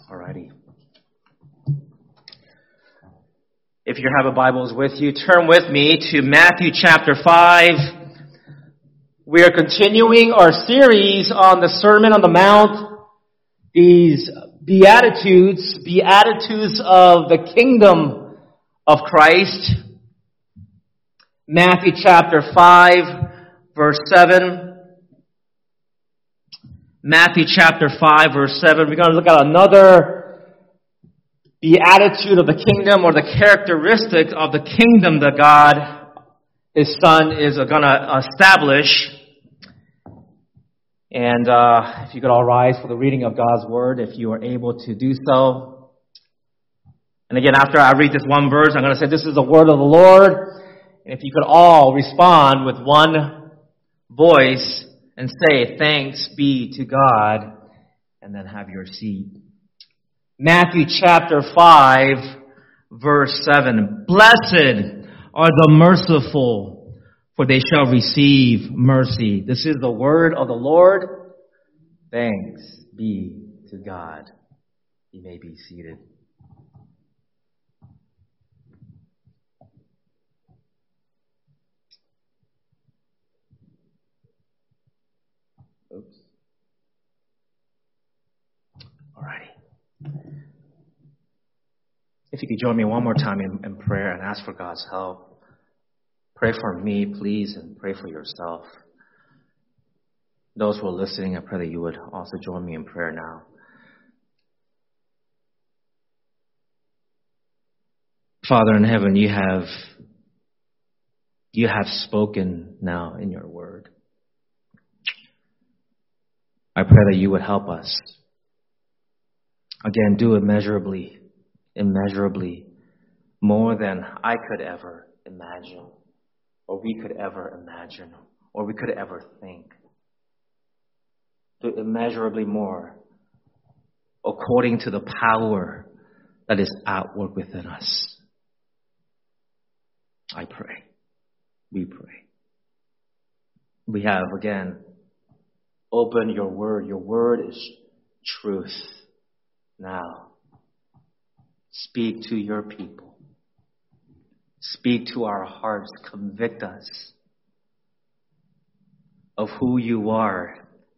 Alrighty. If you have a Bibles with you, turn with me to Matthew chapter 5. We are continuing our series on the Sermon on the Mount, these Beatitudes of the kingdom of Christ. Matthew chapter 5, verse 7. Matthew chapter 5, verse 7. We're going to look at another beatitude of the kingdom, or the characteristic of the kingdom that God, His Son, is going to establish. And if you could all rise for the reading of God's Word, if you are able to do so. And again, after I read this one verse, I'm going to say, this is the word of the Lord. And if you could all respond with one voice and say, thanks be to God, and then have your seat. Matthew chapter 5, verse 7. Blessed are the merciful, for they shall receive mercy. This is the word of the Lord. Thanks be to God. You may be seated. Oops. Alrighty. If you could join me one more time in prayer and ask for God's help. Pray for me, please, and pray for yourself. Those who are listening, I pray that you would also join me in prayer now. Father in heaven, you have spoken now in your word. I pray that you would help us. Again, do immeasurably more than I could ever imagine, or we could ever imagine, or we could ever think. Do immeasurably more according to the power that is at work within us. I pray. We pray. We have, again, opened your word. Your word is truth. Now, speak to your people. Speak to our hearts. Convict us of who you are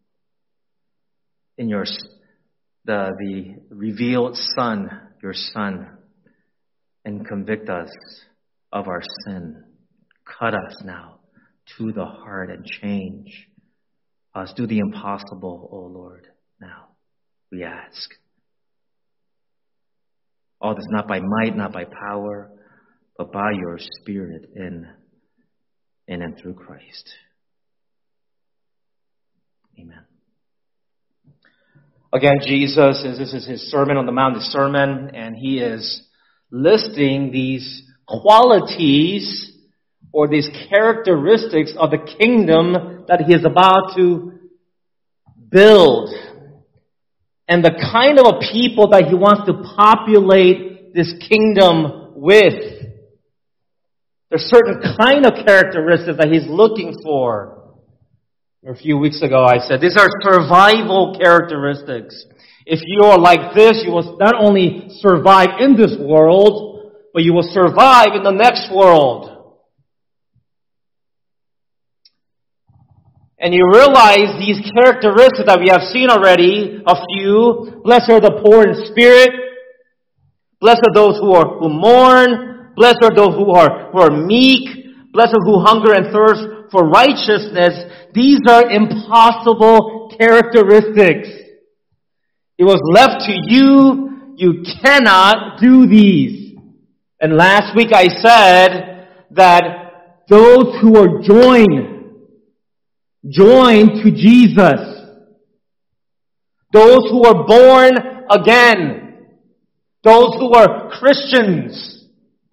in the revealed Son, your Son, and convict us of our sin. Cut us now to the heart and change us. Do the impossible, O Lord, now, we ask. All this not by might, not by power, but by your Spirit in and through Christ. Amen. Again, Jesus, this is his Sermon on the Mount, the sermon, and he is listing these qualities or these characteristics of the kingdom that he is about to build. And the kind of a people that he wants to populate this kingdom with. There's certain kind of characteristics that he's looking for. A few weeks ago I said, these are survival characteristics. If you are like this, you will not only survive in this world, but you will survive in the next world. And you realize these characteristics that we have seen already, a few. Blessed are the poor in spirit. Blessed are those who mourn. Blessed are those who are meek. Blessed are who hunger and thirst for righteousness. These are impossible characteristics. It was left to you. You cannot do these. And last week I said that those who are joined to Jesus, those who are born again, those who are Christians,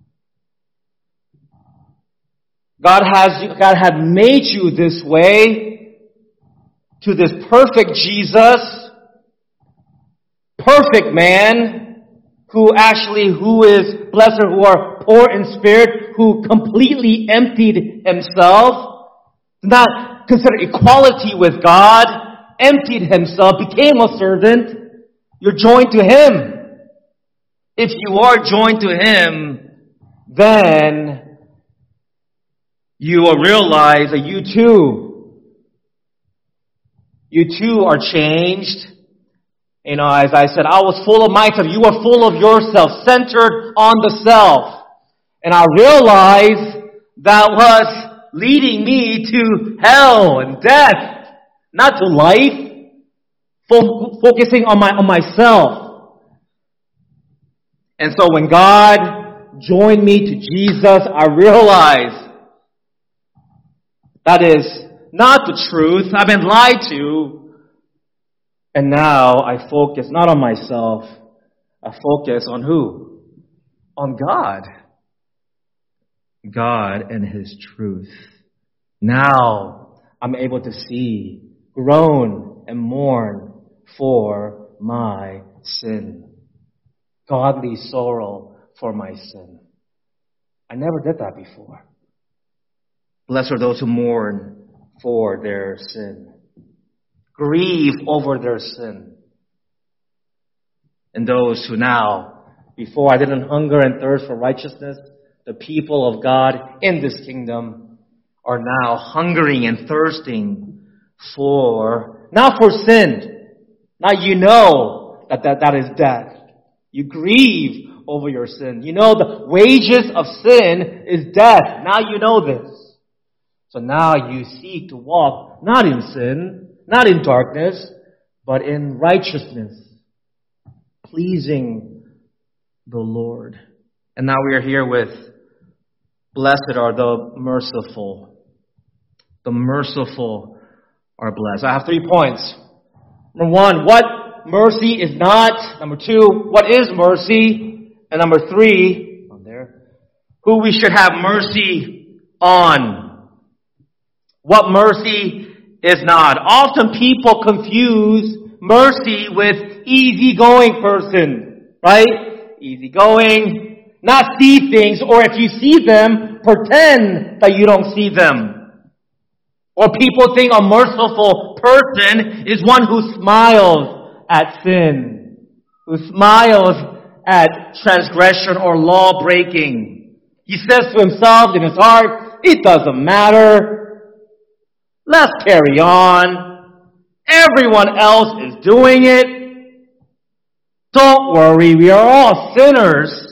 God had made you this way, to this perfect Jesus, perfect man, who is blessed, who are poor in spirit, who completely emptied himself, not consider equality with God, emptied himself, became a servant, You're joined to Him. If you are joined to Him, then you will realize that you too are changed. As I said, I was full of myself. You are full of yourself, centered on the self. And I realized that was leading me to hell and death, not to life, focusing on myself. And so when God joined me to Jesus, I realized that is not the truth. I've been lied to. And now I focus not on myself. I focus on who? On God. God and His truth. Now I'm able to see, groan, and mourn for my sin. Godly sorrow for my sin. I never did that before. Blessed are those who mourn for their sin. Grieve over their sin. And those who now, before I didn't hunger and thirst for righteousness, the people of God in this kingdom are now hungering and thirsting not for sin. Now you know that is death. You grieve over your sin. You know the wages of sin is death. Now you know this. So now you seek to walk not in sin, not in darkness, but in righteousness, pleasing the Lord. And now we are here with, blessed are the merciful. The merciful are blessed. I have 3 points. Number 1, what mercy is not. Number 2, what is mercy? And number 3, who we should have mercy on. What mercy is not. Often people confuse mercy with easygoing person, right? Easygoing, not see things, or if you see them, pretend that you don't see them. Or people think a merciful person is one who smiles at sin, who smiles at transgression or law breaking. He says to himself in his heart, it doesn't matter. Let's carry on. Everyone else is doing it. Don't worry, we are all sinners.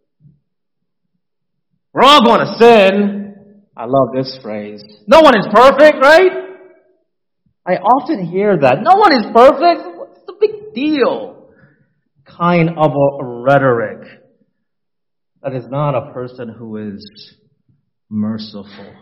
We're all going to sin. I love this phrase. No one is perfect, right? I often hear that. No one is perfect. What's the big deal? Kind of a rhetoric. That is not a person who is merciful.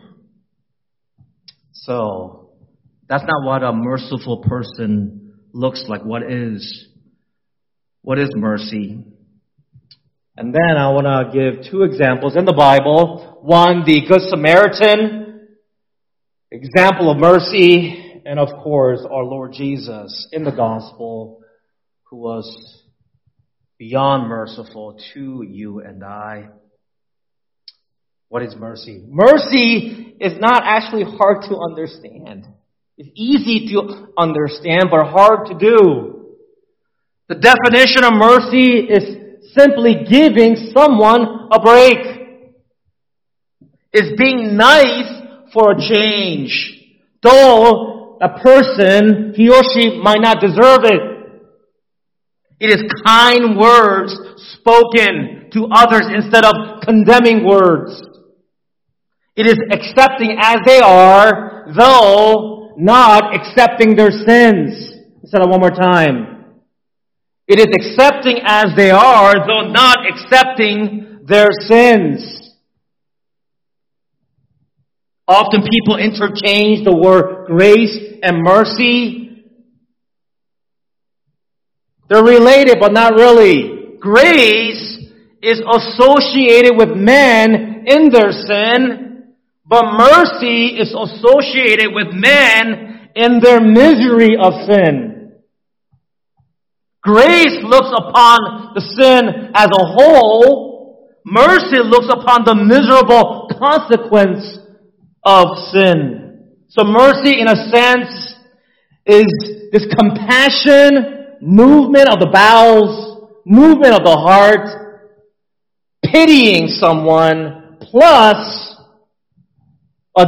So, that's not what a merciful person looks like. What is mercy? And then I want to give 2 examples in the Bible. One, the Good Samaritan, example of mercy, and of course, our Lord Jesus in the gospel, who was beyond merciful to you and I. What is mercy? Mercy is not actually hard to understand. It's easy to understand, but hard to do. The definition of mercy is simply giving someone a break. It's being nice for a change, though a person, he or she, might not deserve it. It is kind words spoken to others instead of condemning words. It is accepting as they are, though not accepting their sins. Let's say that one more time. It is accepting as they are, though not accepting their sins. Often people interchange the word grace and mercy. They're related, but not really. Grace is associated with men in their sin, but mercy is associated with men in their misery of sin. Grace looks upon the sin as a whole. Mercy looks upon the miserable consequence of sin. So mercy, in a sense, is this compassion movement of the bowels, movement of the heart, pitying someone, plus a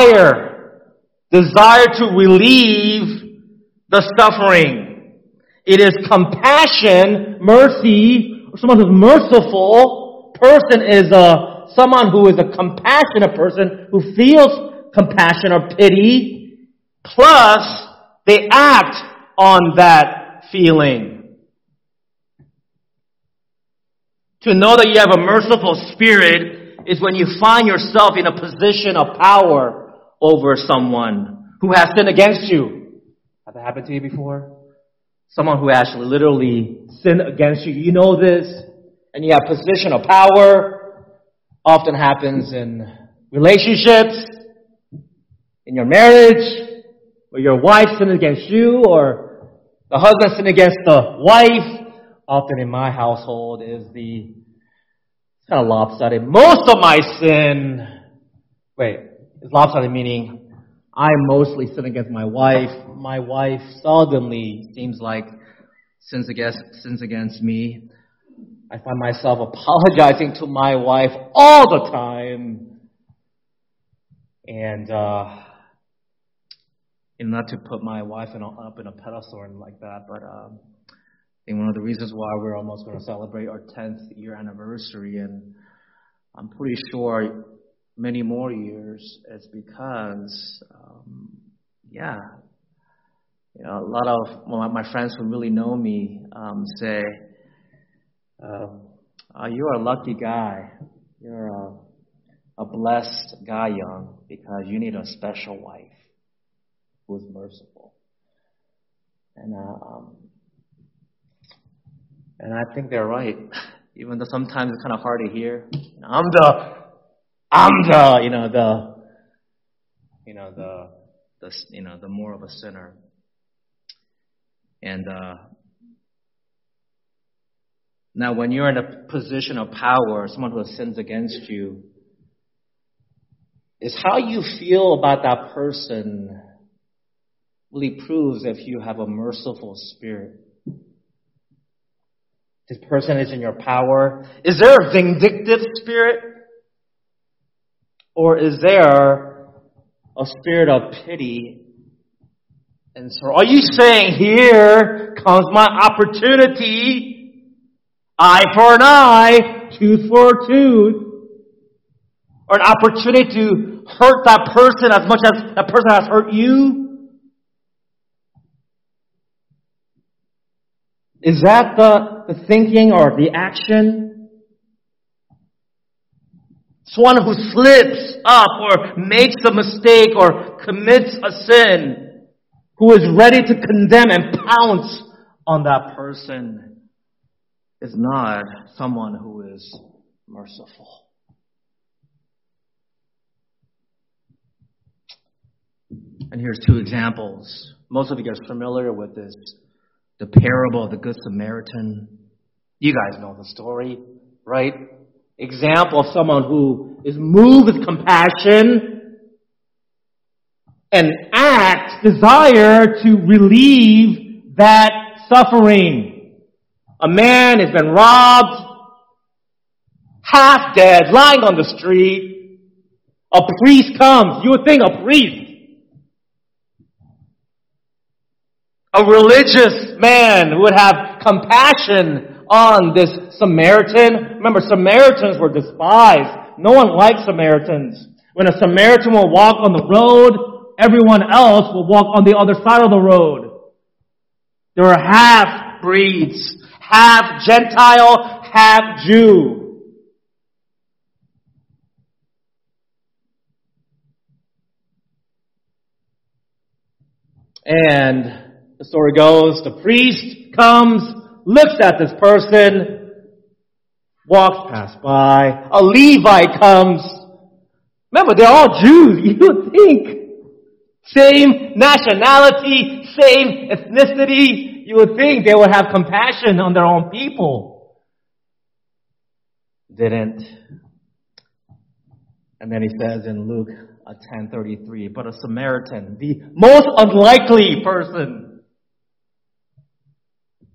desire to relieve the suffering. It is compassion, mercy, or someone who's merciful. Person is someone who is a compassionate person who feels compassion or pity, plus they act on that feeling. To know that you have a merciful spirit is when you find yourself in a position of power over someone who has sinned against you. Has that happened to you before? Someone who actually literally sinned against you. You know this, and you have position of power. Often happens in relationships, in your marriage, where your wife sinned against you, or the husband sinned against the wife. Often in my household is it's kind of lopsided. Most of my sin, is lopsided meaning I mostly sin against my wife. My wife seldomly seems like sins against me. I find myself apologizing to my wife all the time. And, not to put my wife up in a pedestal or like that, but I think one of the reasons why we're almost going to celebrate our 10th year anniversary, and I'm pretty sure many more years, is because, a lot of my friends who really know me say, you're a lucky guy. You're a blessed guy, Young, because you need a special wife who is merciful. And I think they're right, even though sometimes it's kind of hard to hear. I'm the more of a sinner. And now, when you're in a position of power, someone who sins against you, is how you feel about that person really proves if you have a merciful spirit. This person is in your power. Is there a vindictive spirit? Or is there a spirit of pity? And so are you saying, here comes my opportunity, eye for an eye, tooth for a tooth, or an opportunity to hurt that person as much as that person has hurt you? Is that the thinking or the action? Someone who slips up or makes a mistake or commits a sin, who is ready to condemn and pounce on that person, is not someone who is merciful. And here's two examples. Most of you guys are familiar with this. The parable of the Good Samaritan. You guys know the story, right? Example of someone who is moved with compassion and desire to relieve that suffering. A man has been robbed, half dead, lying on the street. A priest comes. You would think a priest, a religious man, would have compassion on this Samaritan. Remember, Samaritans were despised. No one liked Samaritans. When a Samaritan will walk on the road, everyone else will walk on the other side of the road. There were half-breeds, half Gentile, half Jew. And the story goes, the priest comes, looks at this person, walks past by. A Levite comes. Remember, they're all Jews. You would think. Same nationality, same ethnicity. You would think they would have compassion on their own people. Didn't. And then he says in Luke 10:33, but a Samaritan, the most unlikely person,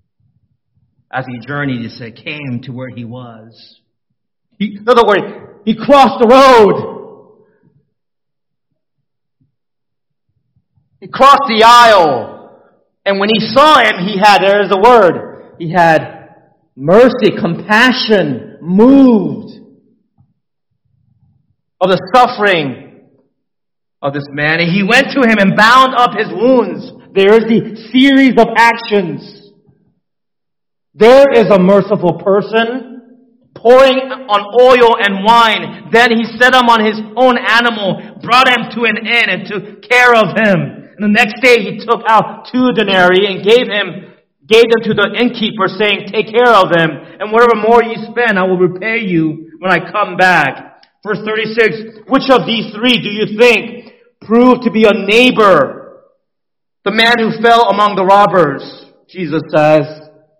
as he journeyed, he came to where he was. In other words, he crossed the road. He crossed the aisle. And when he saw him, there's the word, he had mercy, compassion, moved of the suffering of this man. And he went to him and bound up his wounds. There is the series of actions. There is a merciful person pouring on oil and wine. Then he set him on his own animal, brought him to an inn and took care of him. And the next day he took out 2 denarii and gave them to the innkeeper, saying, take care of him, and whatever more you spend, I will repay you when I come back. Verse 36, which of these 3 do you think proved to be a neighbor? The man who fell among the robbers, Jesus says.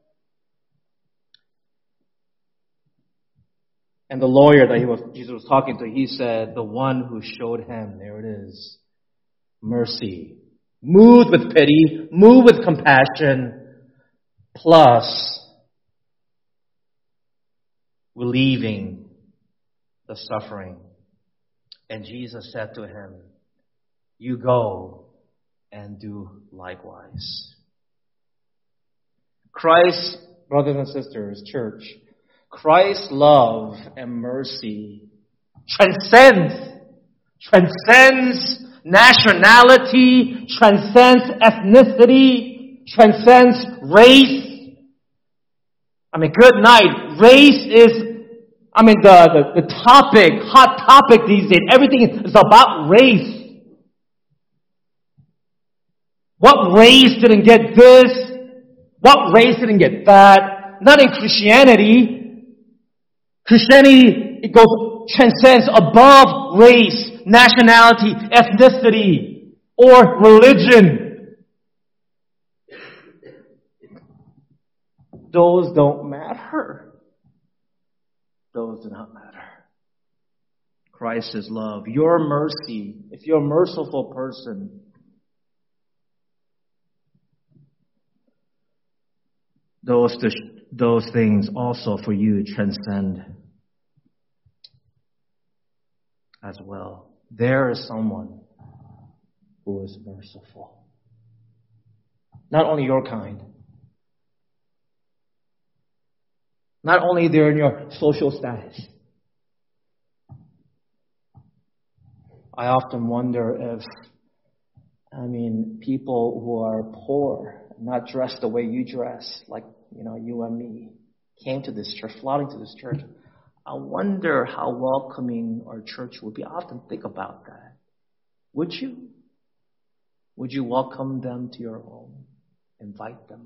And the lawyer that Jesus was talking to, he said, the one who showed him, there it is, mercy. Moved with pity, moved with compassion, plus relieving the suffering. And Jesus said to him, you go and do likewise. Christ, brothers and sisters, church, Christ's love and mercy transcends nationality, transcends ethnicity, transcends race. Good night. Race is, the hot topic these days. Everything is about race. What race didn't get this? What race didn't get that? Not in Christianity. Christianity, transcends above race, nationality, ethnicity, or religion. Those don't matter. Those do not matter. Christ is love. Your mercy, if you're a merciful person, those things also for you transcend as well. There is someone who is merciful. Not only your kind. Not only they're in your social status. I often wonder if, people who are poor, not dressed the way you dress, like, you and me, came to this church, flooding to this church. I wonder how welcoming our church would be. I often think about that. Would you? Would you welcome them to your home? Invite them?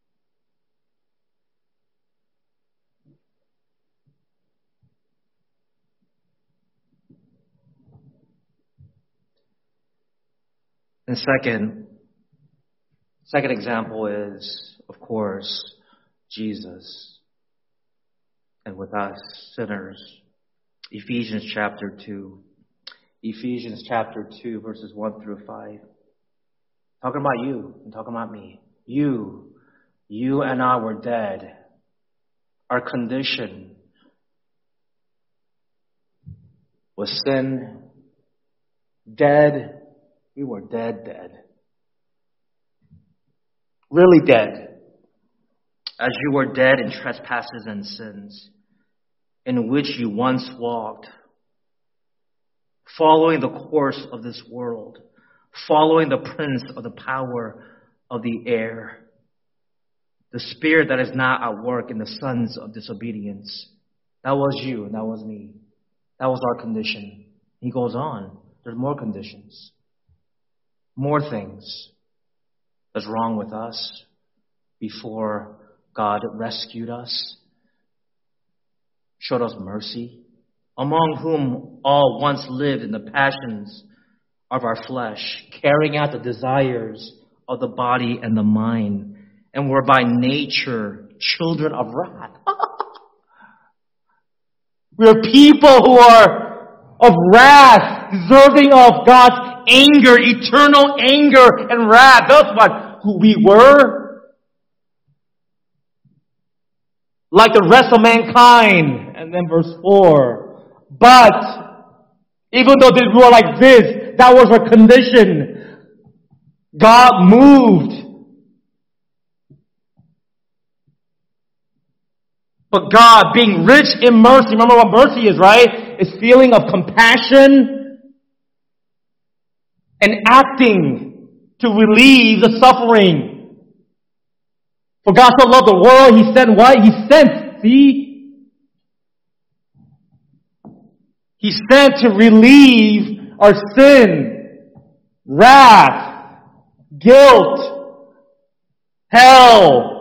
And second example is, of course, Jesus. And with us, sinners. Ephesians chapter 2. Ephesians chapter 2, verses 1 through 5. Talking about you and talking about me. You and I were dead. Our condition was sin. Dead. We were dead. Really dead. As you were dead in trespasses and sins, in which you once walked, following the course of this world, following the prince of the power of the air, the spirit that is now at work in the sons of disobedience. That was you and that was me. That was our condition. He goes on. There's more conditions. More things that's wrong with us before God rescued us, showed us mercy, among whom all once lived in the passions of our flesh, carrying out the desires of the body and the mind, and were by nature children of wrath. We are people who are of wrath, deserving of God's anger, eternal anger and wrath. That's who we were. like the rest of mankind. And then verse 4. But, even though they were like this, that was her condition. God moved. But God, being rich in mercy, remember what mercy is, right? It's feeling of compassion and acting to relieve the suffering. For God so loved the world, He sent what? He sent to relieve our sin, wrath, guilt, hell.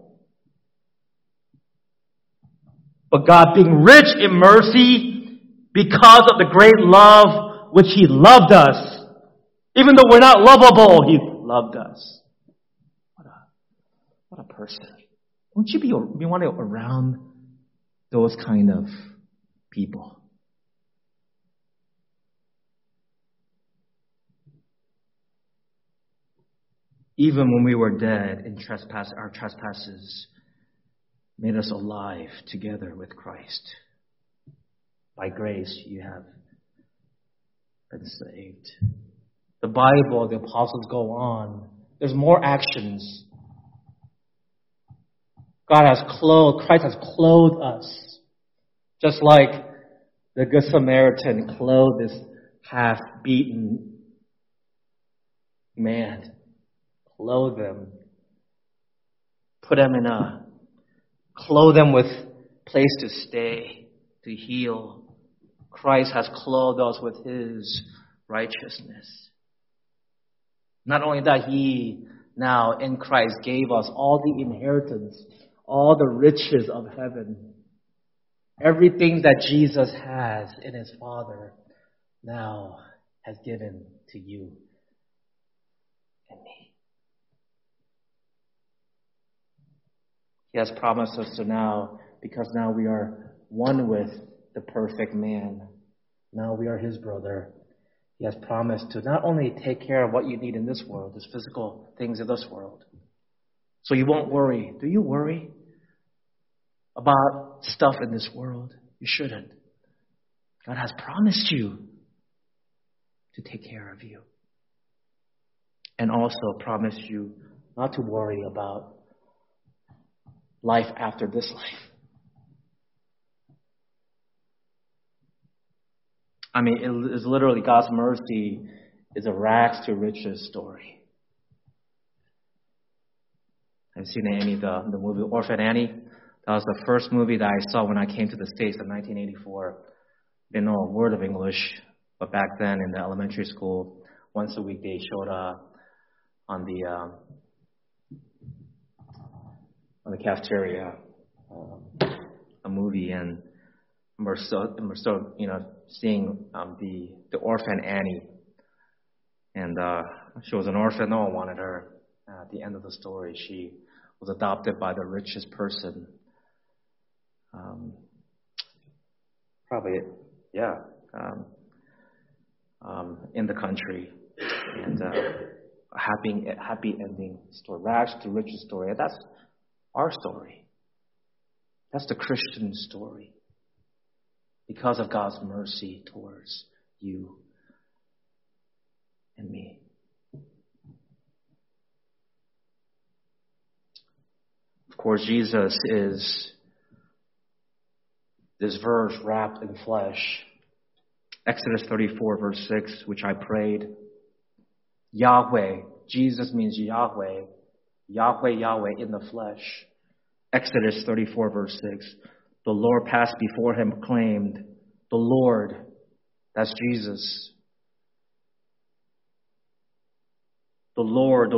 But God, being rich in mercy, because of the great love which He loved us, even though we're not lovable, He loved us. What a person. Won't you be wanting around those kind of people? Even when we were dead in our trespasses, made us alive together with Christ. By grace you have been saved. The Bible, the apostles go on. There's more actions. Christ has clothed us. Just like the Good Samaritan clothed this half-beaten man. Clothe them. Clothe them with place to stay, to heal. Christ has clothed us with His righteousness. Not only that, He now in Christ gave us all the inheritance, all the riches of heaven. Everything that Jesus has in His Father now has given to you and me. He has promised us to now, because now we are one with the perfect man. Now we are His brother. He has promised to not only take care of what you need in this world, these physical things in this world. So you won't worry. Do you worry about stuff in this world? You shouldn't. God has promised you to take care of you. And also promised you not to worry about life after this life. I mean, it is literally God's mercy is a rags to riches story. Have you seen Annie, the movie Orphan Annie? That was the first movie that I saw when I came to the States in 1984. Didn't know a word of English, but back then in the elementary school, once a week they showed on the cafeteria a movie, and we're still seeing the orphan Annie, and she was an orphan. No one wanted her. At the end of the story, she was adopted by the richest person. In the country, and a happy ending story, rags to riches story. And that's our story. That's the Christian story. Because of God's mercy towards you and me. Of course, Jesus is this verse wrapped in flesh. Exodus 34 verse 6, which I prayed. Yahweh, Jesus means Yahweh. Yahweh in the flesh. Exodus 34 verse 6. The Lord passed before him, proclaimed, the Lord, that's Jesus. The Lord,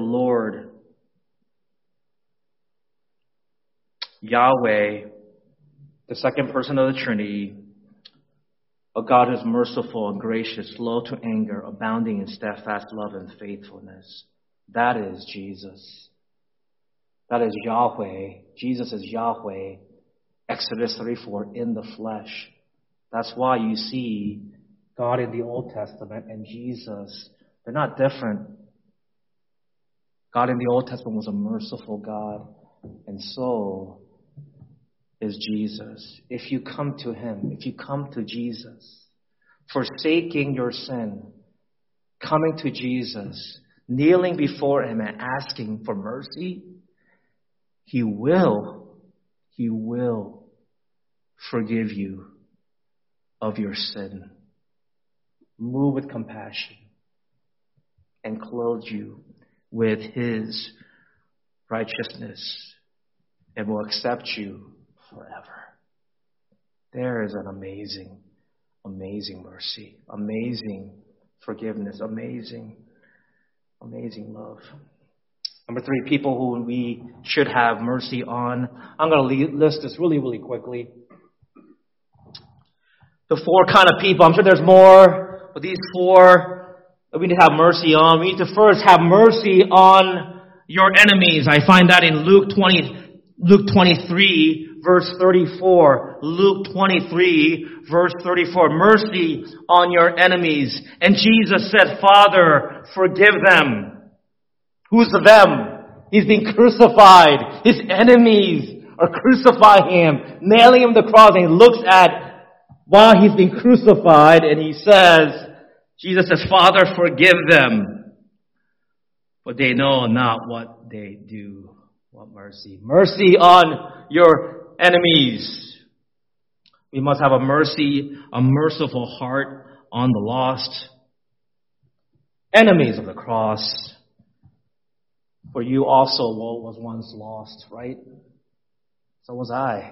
Yahweh, the second person of the Trinity, a God who is merciful and gracious, slow to anger, abounding in steadfast love and faithfulness. That is Jesus. That is Yahweh. Jesus is Yahweh. Exodus 34, in the flesh. That's why you see God in the Old Testament and Jesus, they're not different. God in the Old Testament was a merciful God, and so is Jesus. If you come to Him, if you come to Jesus, forsaking your sin, coming to Jesus, kneeling before Him and asking for mercy, He will forgive you of your sin, move with compassion, and clothe you with His righteousness, and will accept you forever. There is an amazing, amazing mercy, amazing forgiveness, amazing love. Number 3, people who we should have mercy on. I'm going to list this really, really quickly. The 4 kind of people. I'm sure there's more, but these 4 that we need to have mercy on. We need to first have mercy on your enemies. I find that in Luke 23, verse 34. Luke 23, verse 34. Mercy on your enemies. And Jesus said, Father, forgive them. Who's the them? He's being crucified. His enemies are crucifying Him, nailing Him to the cross, and He looks at while He's being crucified, and He says, Jesus says, Father, forgive them, for they know not what they do. What mercy. Mercy on your enemies. We must have a merciful heart on the lost. Enemies of the cross. For you also was once lost, right? So was I.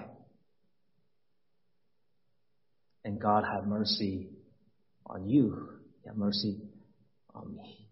And God had mercy on you. He had mercy on me.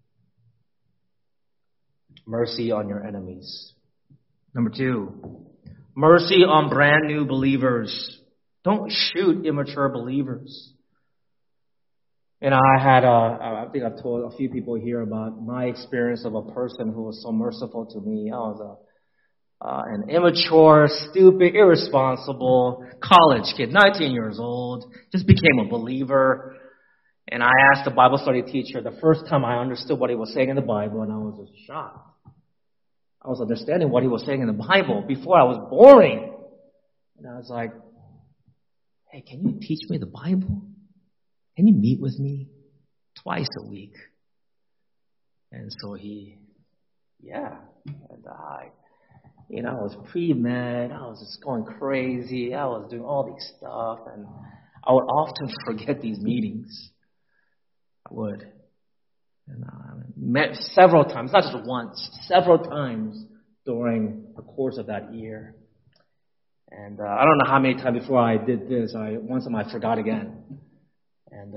Mercy on your enemies. Number 2, mercy on brand new believers. Don't shoot immature believers. And I think I've told a few people here about my experience of a person who was so merciful to me. I was an immature, stupid, irresponsible college kid, 19 years old, just became a believer. And I asked the Bible study teacher the first time I understood what he was saying in the Bible, and I was just shocked. I was understanding what he was saying in the Bible. Before, I was boring. And I was like, hey, can you teach me the Bible? Can you meet with me twice a week? And so yeah. And I was pre-med. I was just going crazy. I was doing all these stuff. And I would often forget these meetings. I would. And I met several times, not just once, several times during the course of that year. And I don't know how many times before I did this, one time I forgot again. And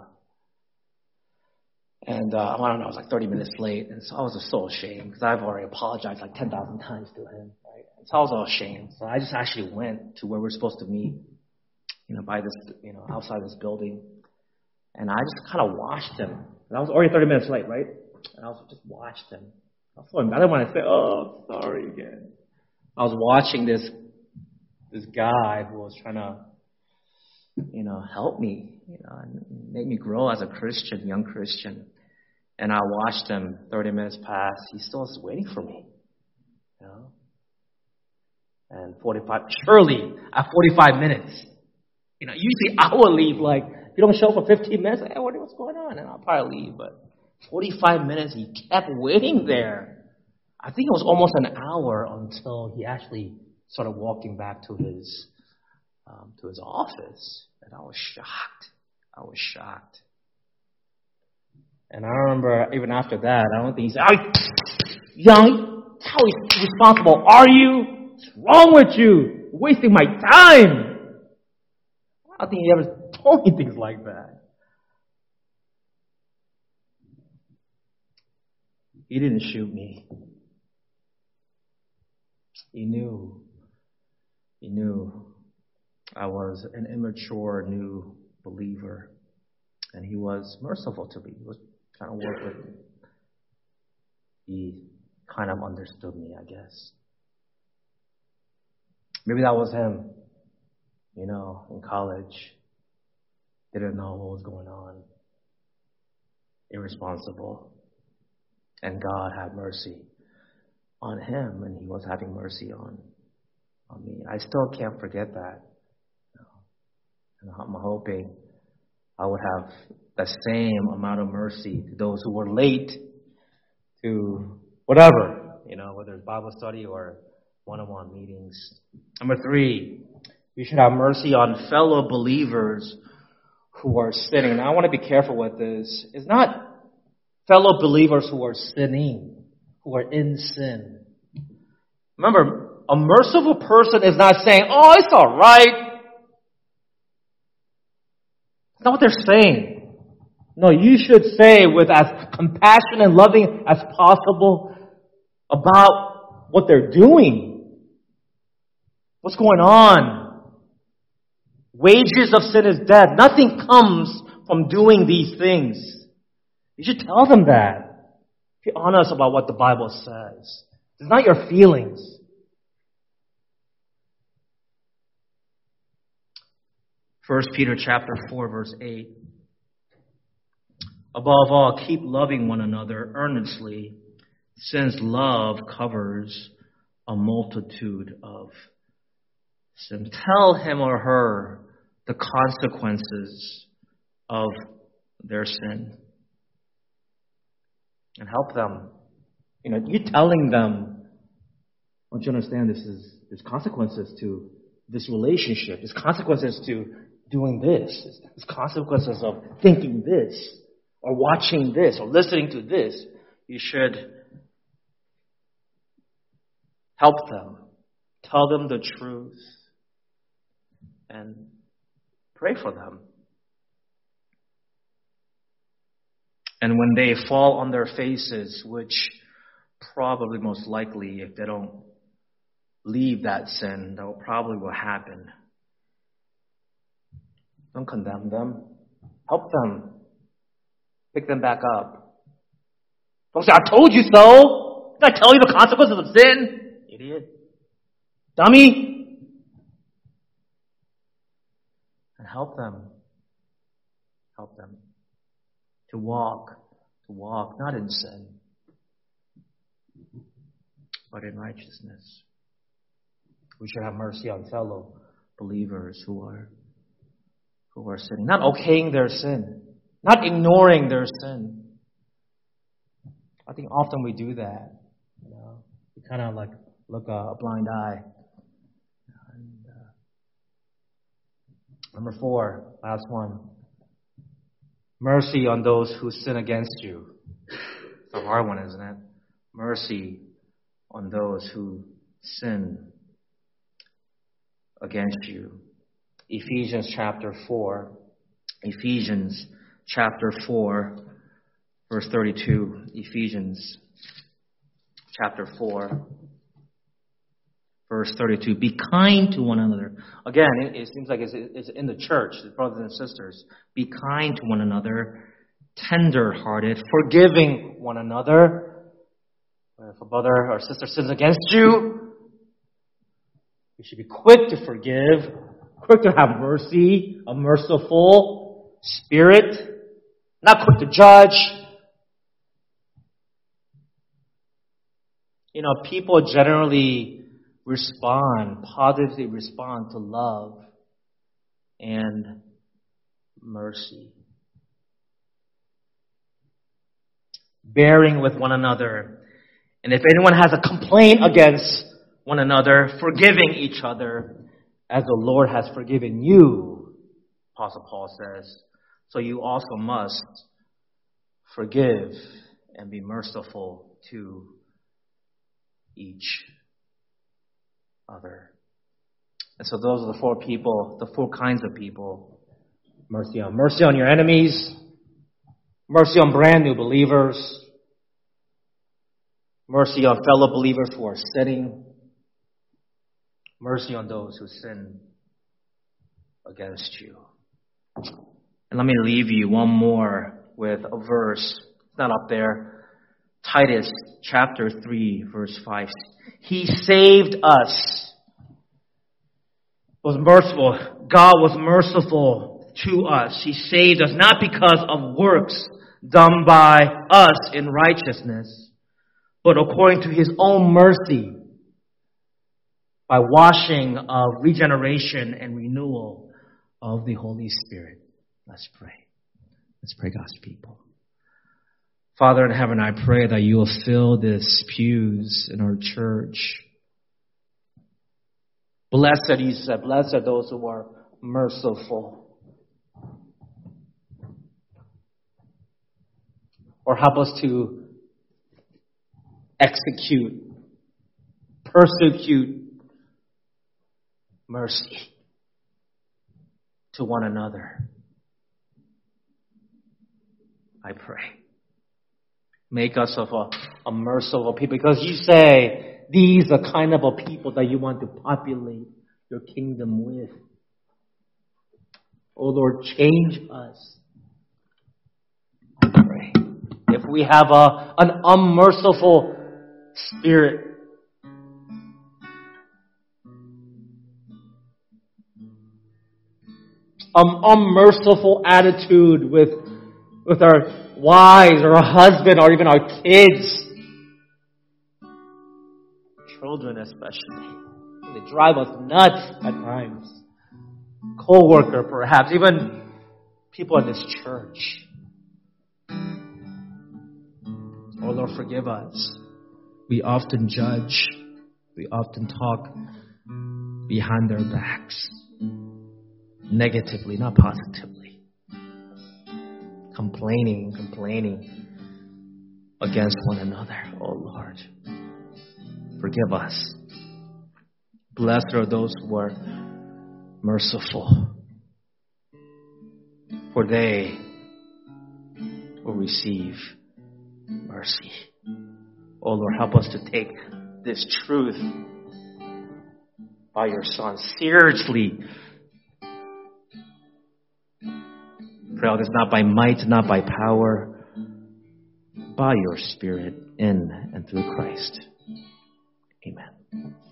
I don't know, I was like 30 minutes late, and so I was just so ashamed because I've already apologized like 10,000 times to him, right? And so I was all ashamed. So I just actually went to where we're supposed to meet, by this, outside this building, and I just kind of watched him. And I was already 30 minutes late, right? And I was just watched him. I didn't want to say, "Oh, sorry again." I was watching this guy who was trying to, help me, and make me grow as a Christian, young Christian. And I watched him. 30 minutes pass. He still was waiting for me, And surely at 45 minutes, usually I will leave like, if you don't show up for 15 minutes, hey, what's going on? And I'll probably leave. But 45 minutes, he kept waiting there. I think it was almost an hour until he actually started walking back to his office. And I was shocked. And I remember even after that, I don't think he said, how irresponsible are you? What's wrong with you? You're wasting my time. I don't think he ever told me things like that. He didn't shoot me. He knew I was an immature new believer, and he was merciful to me. He was trying to work with me. He kind of understood me, I guess. Maybe that was him, in college. Didn't know what was going on. Irresponsible. And God had mercy on him, and he was having mercy on me. I still can't forget that. And I'm hoping I would have the same amount of mercy to those who were late to whatever, whether it's Bible study or one-on-one meetings. Number 3, we should have mercy on fellow believers who are sinning. Now, I want to be careful with this. It's not fellow believers who are sinning, who are in sin. Remember, a merciful person is not saying, "Oh, it's all right." That's not what they're saying. No, you should say with as compassionate and loving as possible about what they're doing. What's going on? Wages of sin is death. Nothing comes from doing these things. You should tell them that. Be honest about what the Bible says. It's not your feelings. 1 Peter chapter 4, verse 8. Above all, keep loving one another earnestly, since love covers a multitude of sins. Tell him or her the consequences of their sin. And help them. You telling them, I want you to understand there's consequences to this relationship. There's consequences to doing this. There's consequences of thinking this, or watching this, or listening to this. You should help them. Tell them the truth. And pray for them. And when they fall on their faces, which probably most likely, if they don't leave that sin, that probably will happen. Don't condemn them. Help them. Pick them back up. Don't say, "I told you so." Did I tell you the consequences of sin? Idiot. Dummy. And help them. Help them. To walk not in sin, but in righteousness. We should have mercy on fellow believers who are sinning. Not okaying their sin. Not ignoring their sin. I think often we do that. We kind of look a blind eye. And, number 4, last one. Mercy on those who sin against you. It's a hard one, isn't it? Mercy on those who sin against you. Ephesians chapter 4, verse 32. Ephesians chapter 4, verse 32. Be kind to one another. Again, it seems like it's in the church, brothers and sisters. Be kind to one another, tender-hearted, forgiving one another. If a brother or sister sins against you, you should be quick to forgive, quick to have mercy, a merciful spirit, not quick to judge. People generally positively respond to love and mercy. Bearing with one another. And if anyone has a complaint against one another, forgiving each other as the Lord has forgiven you, Apostle Paul says. So you also must forgive and be merciful to each other. And so those are the 4 people, the 4 kinds of people. Mercy on your enemies. Mercy on brand new believers. Mercy on fellow believers who are sinning. Mercy on those who sin against you. And let me leave you one more with a verse. It's not up there. Titus chapter 3, verse 5. He saved us. Was merciful. God was merciful to us. He saved us not because of works done by us in righteousness, but according to His own mercy. by washing of regeneration and renewal of the Holy Spirit. Let's pray. Let's pray, God's people. Father in heaven, I pray that you will fill these pews in our church. Blessed, you said, blessed are those who are merciful. Or help us to execute, persecute mercy to one another. I pray. Make us of a merciful people, because you say these are kind of a people that you want to populate your kingdom with. Oh Lord, change us. I pray. If we have an unmerciful spirit, unmerciful attitude with our wives or our husband or even our kids, children especially, they drive us nuts at times. Co-worker perhaps, even people in this church. Oh Lord, forgive us. We often judge. We often talk behind their backs. Negatively, not positively. Complaining against one another. Oh Lord, forgive us. Blessed are those who are merciful, for they will receive mercy. Oh Lord, help us to take this truth by your Son seriously. Pray all this not by might, not by power, by your Spirit in and through Christ. Amen.